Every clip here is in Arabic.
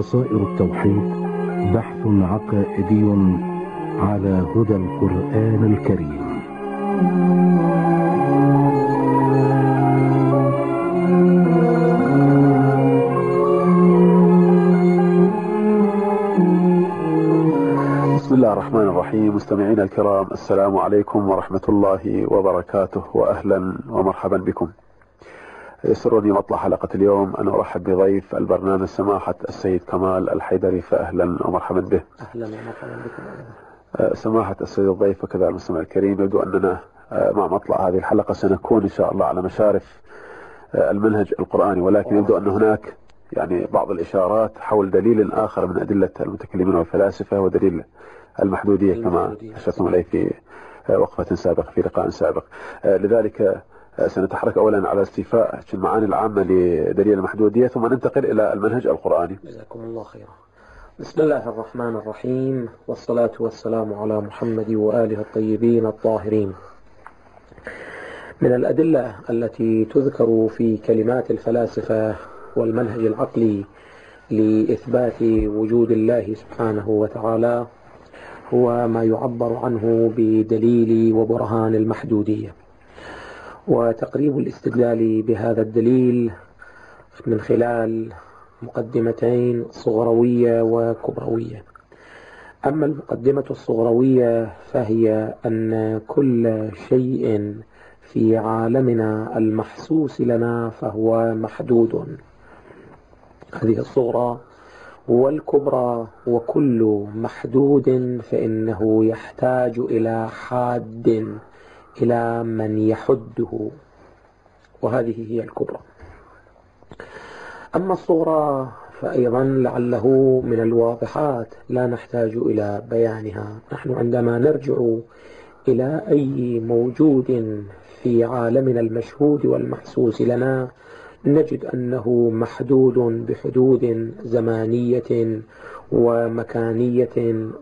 بصائر التوحيد، بحث عقائدي على هدى القرآن الكريم. بسم الله الرحمن الرحيم. مستمعينا الكرام، السلام عليكم ورحمة الله وبركاته، وأهلا ومرحبا بكم. يسرني مطلع حلقة اليوم أن أرحب بضيف البرنامج سماحة السيد كمال الحيدري، فأهلا ومرحبا به. أهلا ومرحبا بكم. سماحة السيد الضيف وكذا المستمع الكريم، يبدو أننا مع مطلع هذه الحلقة سنكون إن شاء الله على مشارف المنهج القرآني، ولكن يبدو أن هناك يعني بعض الإشارات حول دليل آخر من أدلة المتكلمين والفلاسفة، ودليل المحدودية كما أشرتم إليه في وقفة سابقة في لقاء سابق. لذلك سنتحرك أولا على استيفاء المعاني العامة لدليل المحدودية، ثم ننتقل إلى المنهج القرآني. جزاكم الله خيرا. بسم الله الرحمن الرحيم، والصلاة والسلام على محمد وآله الطيبين الطاهرين. من الأدلة التي تذكر في كلمات الفلاسفة والمنهج العقلي لإثبات وجود الله سبحانه وتعالى هو ما يعبر عنه بدليل وبرهان المحدودية، وتقريب الاستدلال بهذا الدليل من خلال مقدمتين صغروية وكبروية. أما المقدمة الصغروية فهي أن كل شيء في عالمنا المحسوس لنا فهو محدود، هذه الصغرى. والكبرى: وكل محدود فإنه يحتاج إلى حاد، إلى من يحده، وهذه هي الكبرى. أما الصغرى فأيضا لعله من الواضحات لا نحتاج إلى بيانها. نحن عندما نرجع إلى أي موجود في عالمنا المشهود والمحسوس لنا نجد أنه محدود بحدود زمانية ومكانية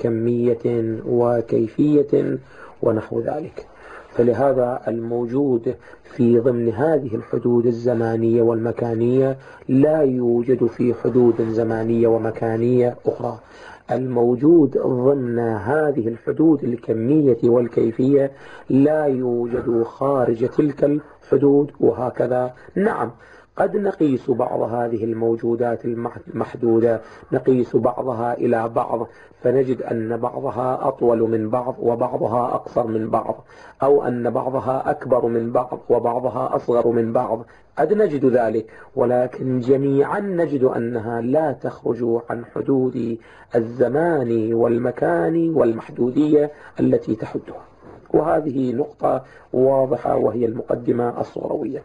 وكمية وكيفية ونحو ذلك. فلهذا الموجود في ضمن هذه الحدود الزمانية والمكانية لا يوجد في حدود زمانية ومكانية أخرى. الموجود ضمن هذه الحدود الكمية والكيفية لا يوجد خارج تلك الحدود، وهكذا. نعم، قد نقيس بعض هذه الموجودات المحدودة، نقيس بعضها إلى بعض فنجد أن بعضها أطول من بعض وبعضها أقصر من بعض، أو أن بعضها أكبر من بعض وبعضها أصغر من بعض، قد نجد ذلك، ولكن جميعا نجد أنها لا تخرج عن حدود الزمان والمكان والمحدودية التي تحدها. وهذه نقطة واضحة وهي المقدمة الصغروية.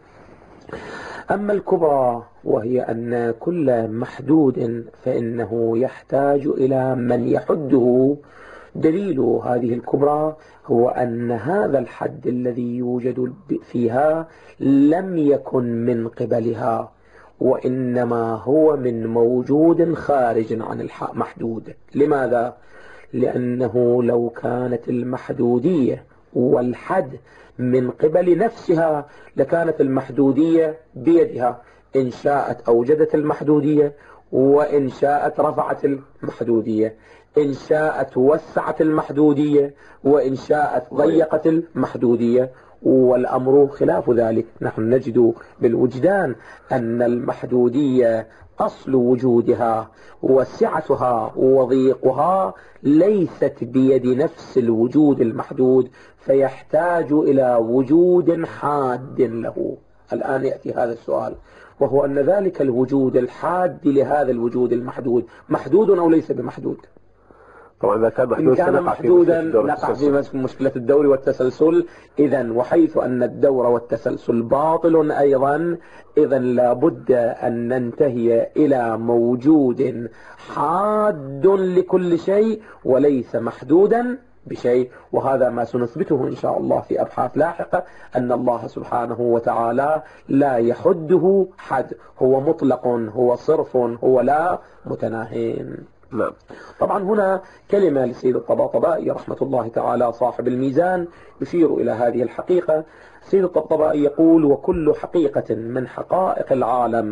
أما الكبرى وهي أن كل محدود فإنه يحتاج إلى من يحده. دليل هذه الكبرى هو أن هذا الحد الذي يوجد فيها لم يكن من قبلها، وإنما هو من موجود خارج عن المحدود. لماذا؟ لأنه لو كانت المحدودية والحد من قبل نفسها لكانت المحدودية بيدها، إن شاءت أوجدت المحدودية، وإن شاءت رفعت المحدودية، إن شاءت وسعت المحدودية، وإن شاءت ضيقت المحدودية. والأمر خلاف ذلك. نحن نجد بالوجدان أن المحدودية أصل وجودها وسعتها وضيقها ليست بيد نفس الوجود المحدود، فيحتاج إلى وجود حاد له. الآن يأتي هذا السؤال، وهو أن ذلك الوجود الحاد لهذا الوجود المحدود محدود أو ليس بمحدود؟ طبعا إذا كان إن كان محدودا نقع في مشكلة الدور والتسلسل. إذن وحيث أن الدور والتسلسل باطل أيضا، إذن لابد أن ننتهي إلى موجود حاد لكل شيء وليس محدودا بشيء. وهذا ما سنثبته إن شاء الله في أبحاث لاحقة، أن الله سبحانه وتعالى لا يحده حد، هو مطلق، هو صرف، هو لا متناهين. لا. طبعا هنا كلمة لسيد الطباطبائي رحمة الله تعالى صاحب الميزان يشير إلى هذه الحقيقة. سيد الطباطبائي يقول: وكل حقيقة من حقائق العالم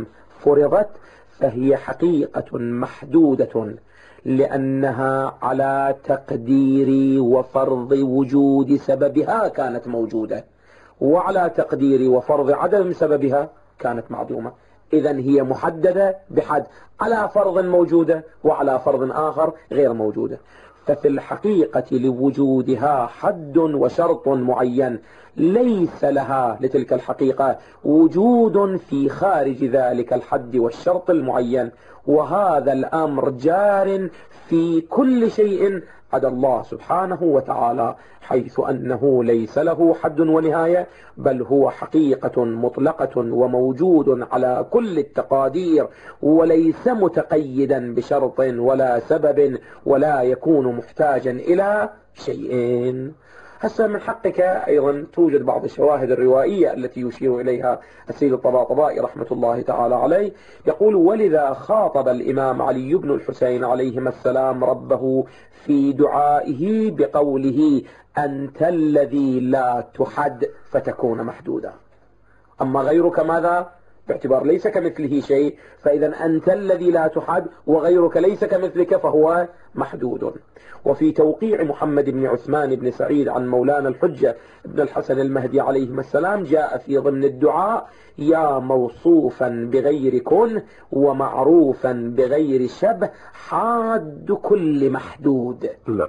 فرضت فهي حقيقة محدودة، لأنها على تقدير وفرض وجود سببها كانت موجودة، وعلى تقدير وفرض عدم سببها كانت معدومة. إذن هي محددة بحد، على فرض موجودة وعلى فرض آخر غير موجودة. ففي الحقيقة لوجودها حد وشرط معين، ليس لها لتلك الحقيقة وجود في خارج ذلك الحد والشرط المعين. وهذا الأمر جار في كل شيء عدا الله سبحانه وتعالى، حيث أنه ليس له حد ونهاية، بل هو حقيقة مطلقة وموجود على كل التقادير، وليس متقيدا بشرط ولا سبب، ولا يكون محتاجا إلى شيء. هسه من حقك أيضا توجد بعض الشواهد الروائية التي يشير إليها السيد الطباطبائي رحمة الله تعالى عليه. يقول: ولذا خاطب الإمام علي بن الحسين عليهما السلام ربه في دعائه بقوله: أنت الذي لا تحد فتكون محدودا. أما غيرك ماذا؟ باعتبار ليس كمثله شيء، فإذا أنت الذي لا تحد وغيرك ليس كمثلك فهو محدود. وفي توقيع محمد بن عثمان بن سعيد عن مولانا الحجة بن الحسن المهدي عليهما السلام جاء في ضمن الدعاء: يا موصوفا بغير كن ومعروفا بغير شبه حاد كل محدود. لا.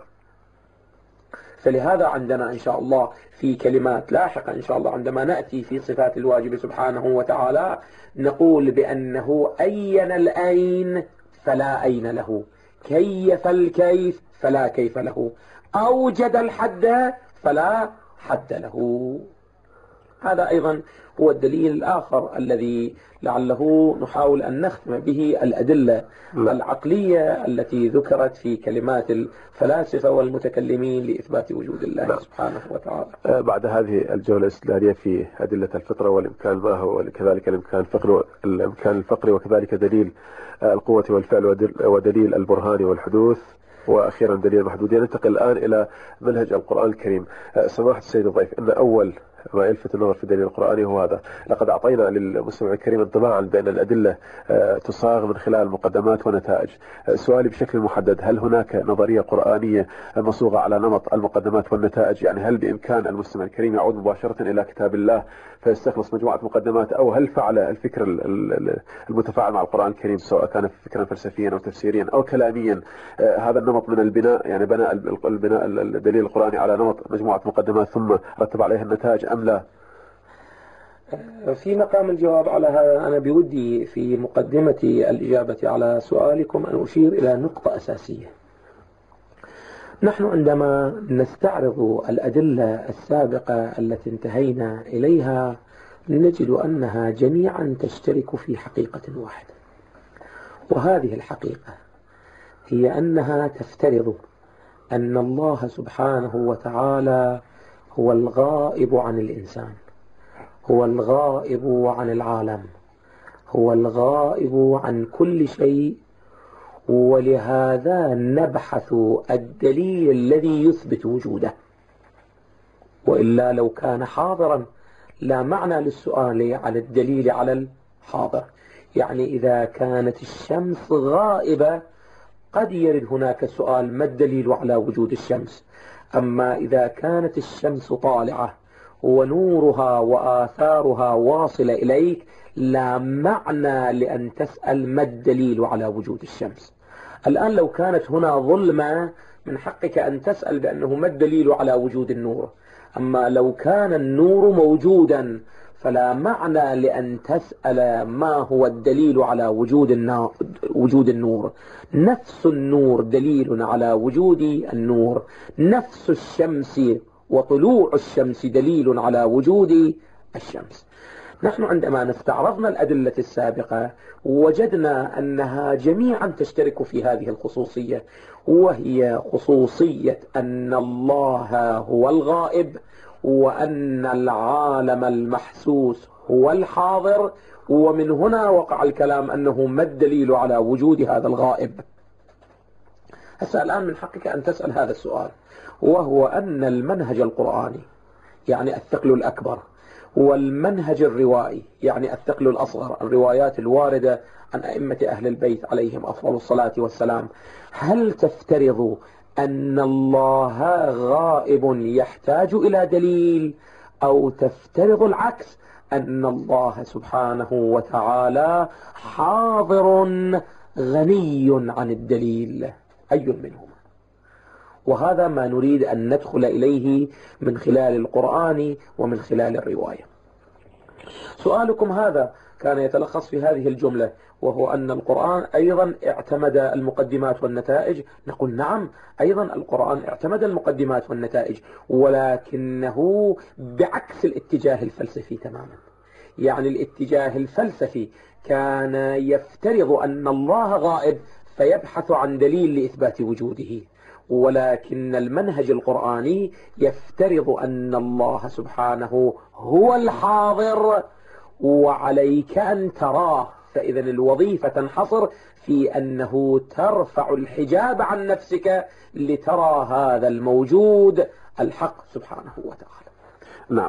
فلهذا عندنا إن شاء الله في كلمات لاحقة إن شاء الله عندما نأتي في صفات الواجب سبحانه وتعالى نقول بأنه أين الأين فلا أين له، كيف الكيف فلا كيف له، أوجد الحد فلا حد له. هذا أيضا هو الدليل الآخر الذي لعله نحاول أن نختم به الأدلة العقلية التي ذكرت في كلمات الفلاسفة والمتكلمين لإثبات وجود الله سبحانه وتعالى. بعد هذه الجولة الاستدلالية في أدلة الفطرة والإمكان الماهي وكذلك الإمكان الفقري وكذلك دليل القوة والفعل ودليل البرهان والحدوث وأخيرا دليل المحدودية، ننتقل الآن إلى منهج القرآن الكريم. سماحة السيد الضيف، إن أول ما يلفت النظر في الدليل القرآني هو هذا: لقد أعطينا للمستمع الكريم انطباعا بأن الأدلة تصاغ من خلال مقدمات ونتائج. سؤالي بشكل محدد: هل هناك نظرية قرآنية مصوغة على نمط المقدمات والنتائج؟ يعني هل بإمكان المستمع الكريم يعود مباشرة إلى كتاب الله فيستخلص مجموعة مقدمات، أو هل فعل الفكر المتفاعل مع القرآن الكريم سواء كان فكرا فلسفيا أو تفسيريا أو كلاميا هذا النمط من البناء، يعني بنى البناء الدليل القرآني على نمط مجموعة مقدمات ثم رتب عليها النتائج أم لا؟ في مقام الجواب على هذا أنا بودي في مقدمة الإجابة على سؤالكم أن أشير إلى نقطة أساسية. نحن عندما نستعرض الأدلة السابقة التي انتهينا إليها نجد أنها جميعا تشترك في حقيقة واحدة، وهذه الحقيقة هي أنها تفترض أن الله سبحانه وتعالى هو الغائب عن الإنسان، هو الغائب عن العالم، هو الغائب عن كل شيء، ولهذا نبحث الدليل الذي يثبت وجوده. وإلا لو كان حاضرا لا معنى للسؤال على الدليل على الحاضر. يعني إذا كانت الشمس غائبة قد يرد هناك سؤال: ما الدليل على وجود الشمس؟ أما إذا كانت الشمس طالعة ونورها وآثارها واصلة إليك لا معنى لأن تسأل ما الدليل على وجود الشمس. الآن لو كانت هنا ظلمة من حقك أن تسأل بأنه ما الدليل على وجود النور. أما لو كان النور موجودا فلا معنى لأن تسأل ما هو الدليل على وجود النور. نفس النور دليل على وجود النور، نفس الشمس وطلوع الشمس دليل على وجود الشمس. نحن عندما استعرضنا الأدلة السابقة وجدنا أنها جميعا تشترك في هذه الخصوصية، وهي خصوصية أن الله هو الغائب، وأن العالم المحسوس هو الحاضر. ومن هنا وقع الكلام أنه ما الدليل على وجود هذا الغائب. هسه الآن من حقك أن تسأل هذا السؤال، وهو أن المنهج القرآني يعني الثقل الأكبر والمنهج الروائي، يعني الثقل الأصغر، الروايات الواردة عن أئمة أهل البيت عليهم أفضل الصلاة والسلام، هل تفترض أن الله غائب يحتاج إلى دليل، أو تفترض العكس، أن الله سبحانه وتعالى حاضر غني عن الدليل؟ أي منهما؟ وهذا ما نريد أن ندخل إليه من خلال القرآن ومن خلال الرواية. سؤالكم هذا كان يتلخص في هذه الجملة، وهو أن القرآن أيضا اعتمد المقدمات والنتائج. نقول نعم، أيضا القرآن اعتمد المقدمات والنتائج، ولكنه بعكس الاتجاه الفلسفي تماما. يعني الاتجاه الفلسفي كان يفترض أن الله غائب فيبحث عن دليل لإثبات وجوده، ولكن المنهج القرآني يفترض أن الله سبحانه هو الحاضر وعليك أن تراه. فإذا الوظيفة تنحصر في أنه ترفع الحجاب عن نفسك لترى هذا الموجود الحق سبحانه وتعالى. نعم.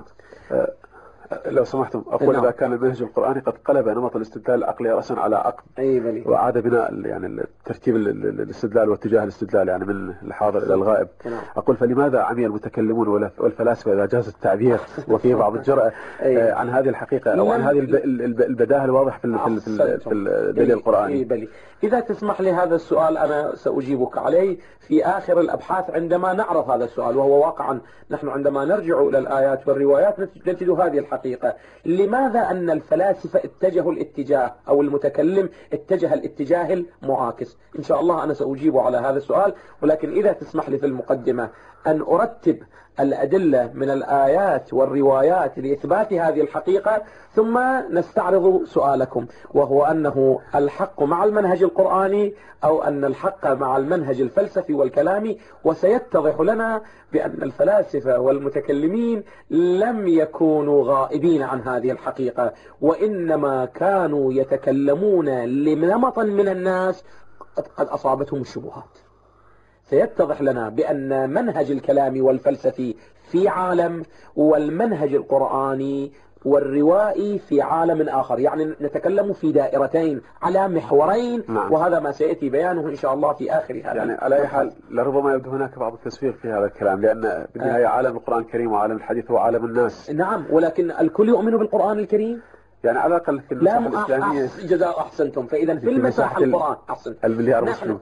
لو سمحتم أقول إذا كان المنهج القرآني قد قلب نمط الاستدلال العقلي رأسا على عقب، وأعاد بناء يعني ترتيب الاستدلال واتجاه الاستدلال يعني من الحاضر إلى الغائب، أقول فلماذا عمي المتكلمون والفلاسفة إذا جاز التعبير وفيه بعض الجرأة عن هذه الحقيقة أو عن هذه البداهة الواضحة في الدليل القرآني؟ إذا تسمح لي هذا السؤال أنا سأجيبك عليه في آخر الأبحاث عندما نعرض هذا السؤال، وهو واقعا نحن عندما نرجع إلى الآيات والروايات نجد هذه الحقيقة. لماذا أن الفلاسفة اتجهوا الاتجاه أو المتكلم اتجه الاتجاه المعاكس؟ إن شاء الله أنا سأجيب على هذا السؤال، ولكن إذا تسمح لي في المقدمة أن أرتب الأدلة من الآيات والروايات لإثبات هذه الحقيقة، ثم نستعرض سؤالكم، وهو أنه الحق مع المنهج القرآني أو أن الحق مع المنهج الفلسفي والكلامي. وسيتضح لنا بأن الفلاسفة والمتكلمين لم يكونوا غائبين عن هذه الحقيقة، وإنما كانوا يتكلمون لنمط من الناس قد أصابتهم الشبهات. سيتضح لنا بأن منهج الكلام والفلسفي في عالم، والمنهج القرآني والروائي في عالم آخر، يعني نتكلم في دائرتين على محورين. نعم. وهذا ما سيأتي بيانه إن شاء الله في آخر هذا. يعني على أي حال لربما يبدو هناك بعض التسويق في هذا الكلام، لأن بالنهاية عالم القرآن الكريم وعالم الحديث هو عالم الناس. نعم، ولكن الكل يؤمن بالقرآن الكريم، يعني على الأقل في المساحة الإسلامية. جزاء أحسنتم. فإذا في المساحة القرآن أحسنت المليار مسلم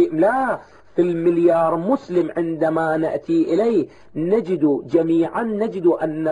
في المليار مسلم عندما نأتي إليه نجد أن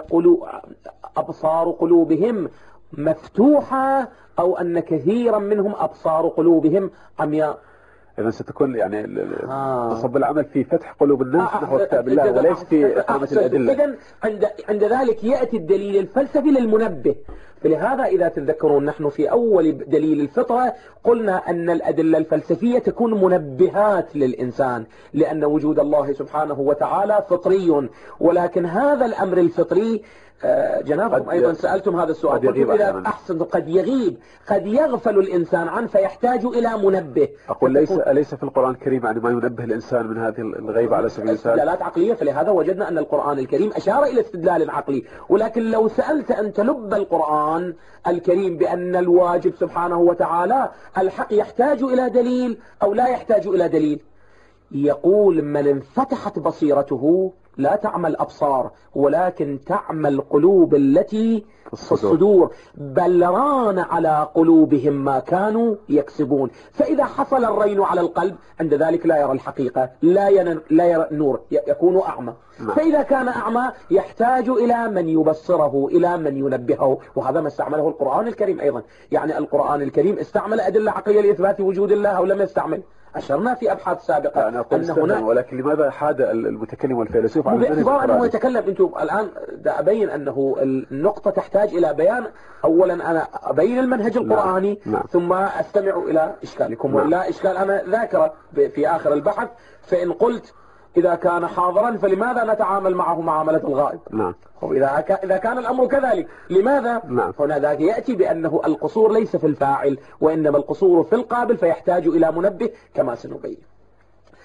أبصار قلوبهم مفتوحة، أو أن كثيرا منهم أبصار قلوبهم عمياء. إذا ستكون يعني تصب العمل في فتح قلوب الناس نحو كتاب الله وليس في إقامة الأدلة. إذن عند ذلك يأتي الدليل الفلسفي للمنبه. فلهذا إذا تذكرون نحن في أول دليل الفطرة قلنا أن الأدلة الفلسفية تكون منبهات للإنسان، لأن وجود الله سبحانه وتعالى فطري، ولكن هذا الأمر الفطري جنابكم أيضا سألتم هذا السؤال، إذا أحسن قد يغيب، قد يغفل الإنسان عنه فيحتاج إلى منبه. أقول أليس في القرآن الكريم يعني ما ينبه الإنسان من هذه الغيبة على سبيل المثال؟ استدلالات عقلية. فلهذا وجدنا أن القرآن الكريم أشار إلى استدلال عقلي. ولكن لو سألت أن تلب القرآن الكريم بأن الواجب سبحانه وتعالى الحق يحتاج إلى دليل أو لا يحتاج إلى دليل، يقول من انفتحت بصيرته لا تعمل أبصار ولكن تعمل قلوب التي في الصدور، بل ران على قلوبهم ما كانوا يكسبون. فإذا حصل الرين على القلب عند ذلك لا يرى الحقيقة، لا يرى النور، يكون أعمى. فإذا كان أعمى يحتاج إلى من يبصره، إلى من ينبهه. وهذا ما استعمله القرآن الكريم أيضا. يعني القرآن الكريم استعمل أدلة عقلية لإثبات وجود الله أو لم يستعمل؟ أشرنا في أبحاث سابقة أن هناك، ولكن لماذا حاد المتكلم والفيلسوف عن باعتبار أنه يتكلم؟ أنتم الآن أبين أنه النقطة تحتاج إلى بيان. أولا أنا أبين المنهج القرآني ثم أستمع إلى إشكالكم، ولا إشكال أنا ذاكرة في آخر البحث. فإن قلت إذا كان حاضرا فلماذا نتعامل معه معاملة الغائب؟ إذا كان الأمر كذلك لماذا؟ هنا ذاك يأتي بأنه القصور ليس في الفاعل وإنما القصور في القابل، فيحتاج إلى منبه كما سنبين.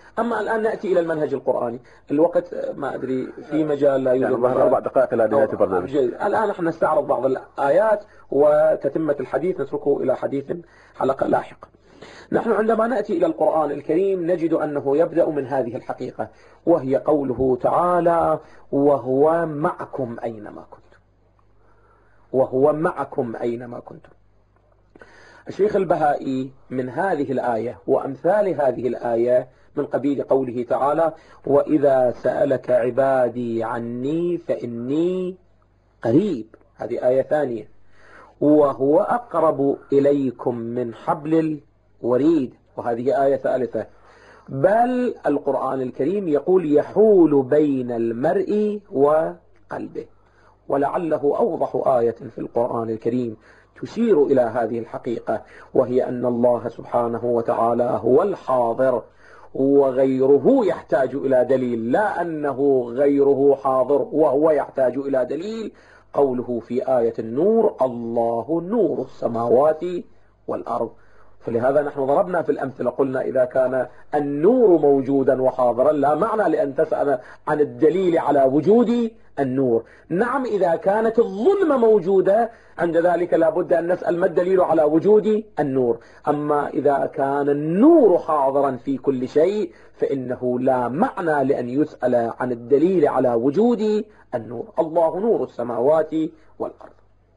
أما الآن نأتي إلى المنهج القرآني. الوقت ما أدري في مجال لا يوجد، يعني 4 دقائق إلى نهاية البرنامج. الآن نحن نستعرض بعض الآيات وتتمة الحديث نتركه إلى حديث حلقة لاحقة. نحن عندما نأتي إلى القرآن الكريم نجد أنه يبدأ من هذه الحقيقة، وهي قوله تعالى: وهو معكم أينما كنتم. وهو معكم أينما كنتم. الشيخ البهائي من هذه الآية وأمثال هذه الآية من قبيل قوله تعالى: وإذا سألك عبادي عني فإني قريب، هذه آية ثانية. وهو أقرب إليكم من حبل الوريد، وهذه آية ثالثة. بل القرآن الكريم يقول: يحول بين المرء وقلبه. ولعله أوضح آية في القرآن الكريم تشير إلى هذه الحقيقة، وهي أن الله سبحانه وتعالى هو الحاضر، وغيره يحتاج إلى دليل، لا أنه غيره حاضر وهو يحتاج إلى دليل. قوله في آية النور: الله نور السماوات والأرض. فلهذا نحن ضربنا في الأمثلة قلنا: إذا كان النور موجودا وحاضرا لا معنى لأن تسأل عن الدليل على وجود النور. نعم، إذا كانت الظلمة موجودة عند ذلك لابد أن نسأل ما الدليل على وجود النور. أما إذا كان النور حاضرا في كل شيء فإنه لا معنى لأن يسأل عن الدليل على وجود النور. الله نور السماوات والأرض.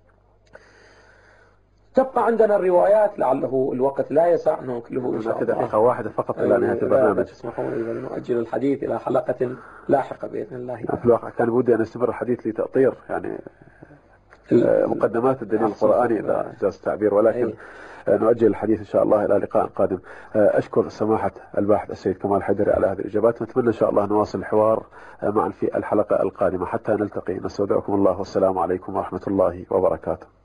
تبقى عندنا الروايات، لعله الوقت لا يسع نكله إن شاء الله. دقيقة واحدة فقط إلى نهاية البرنامج. تسمحون لي نؤجل الحديث إلى حلقة لاحقة بإذن الله. في الواقع كان بودي أن استمر الحديث لتأطير يعني مقدمات الدليل القرآني إذا جاز التعبير، ولكن نؤجل الحديث إن شاء الله إلى لقاء قادم. أشكر سماحة الباحث السيد كمال الحيدري على هذه الإجابات، ونتمنى إن شاء الله نواصل الحوار معا في الحلقة القادمة. حتى نلتقي، نستودعكم الله، والسلام عليكم ورحمة الله وبركاته.